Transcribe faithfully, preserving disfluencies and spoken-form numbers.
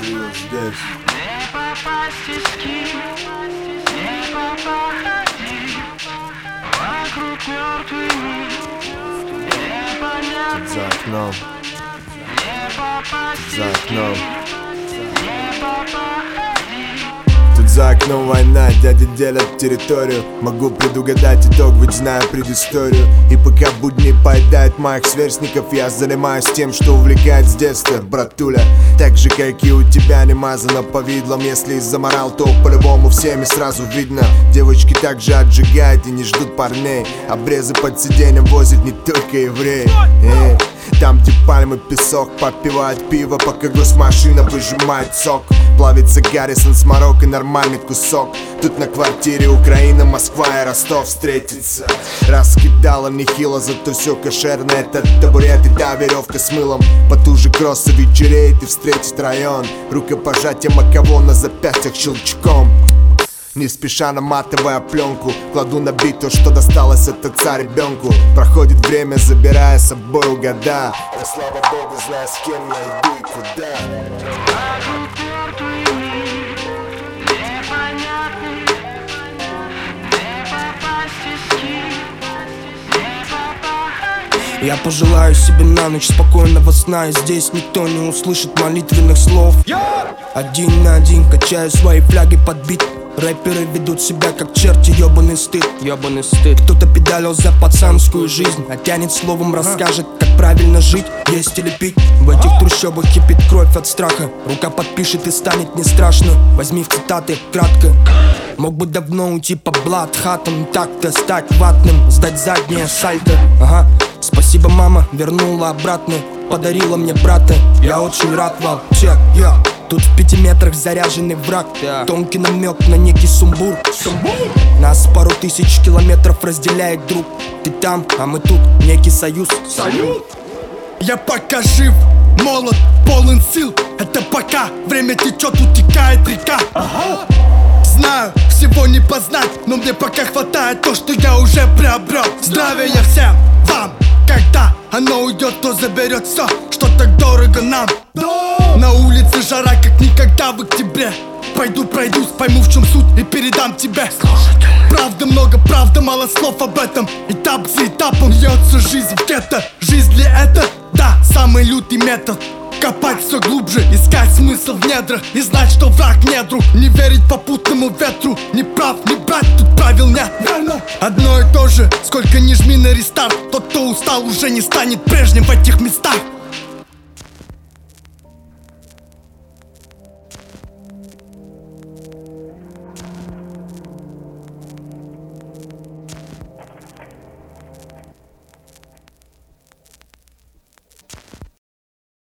Кирилл здесь. Не попасть в тиски, не походи, вокруг мертвый мир, непонятный. За окном, Не попасть в за тиски, окном. не походи. Тут за окном война, дяди делят территорию. Могу предугадать итог, ведь знаю предысторию. И пока будни поедают моих сверстников, я занимаюсь тем, что увлекает с детства, братуля. Так же, как и у тебя не мазано повидлом. Если и заморал, то по-любому всеми сразу видно. Девочки также отжигают и не ждут парней. Обрезы под сиденьем возят не только евреи. Эй. Там, где пальмы, песок, попивают пиво, пока госмашина выжимает сок. Плавится Гаррисон с Марокко, нормальный кусок. Тут на квартире Украина, Москва и Ростов встретится. Раскидала нехило, зато все кошерно. Это табурет и та веревка с мылом. Потуже кросса вечереет и встретит район. Рукопожатие маково на запястьях щелчком. Не спеша наматывая пленку, кладу на бит то, что досталось от отца ребенку. Проходит время, забирая с собой года. Я, слава богу, знаю, с кем я иду и куда. Вокруг мертвый мир, непонятный. Не попасть в тиски, не походи. Я пожелаю себе на ночь спокойного сна. И здесь никто не услышит молитвенных слов. Один на один качаю свои фляги под бит. Рэперы ведут себя как черти, ёбаный стыд, ёбаный стыд. Кто-то педалил за пацанскую жизнь, а тянет словом, расскажет, как правильно жить, есть или пить. В этих трущобах кипит кровь от страха. Рука подпишет и станет не страшно. Возьми в цитаты кратко. Мог бы давно уйти по блатхатам, так-то стать ватным, сдать заднее сальто. Ага, спасибо, мама, вернула обратно, подарила мне брата. Я очень рад вам, чек, я. Тут в пяти метрах заряженный враг, yeah. Тонкий намек на некий сумбур. Сумбур? Нас пару тысяч километров разделяет, друг. Ты там, а мы тут, некий союз. Союз? Я пока жив, молод, полон сил. Это пока время течет, утекает река. Ага. Знаю, всего не познать, но мне пока хватает то, что я уже приобрел. Здравия всем вам. Когда оно уйдет, то заберет все, что так дорого нам. На улице жара, как никогда в октябре. Пойду пройдусь, пойму в чем суть и передам тебе. Слушайте. Правда много, правда мало слов об этом. Этап за этапом льется жизнь в гетто. Жизнь ли это? Да, самый лютый метод. Копать все глубже, искать смысл в недрах. И знать, что враг не друг. Не верить попутному ветру. Не прав, не брать, тут правил нет. Одно и то же, сколько ни жми на рестарт. Тот, кто устал, уже не станет прежним в этих местах.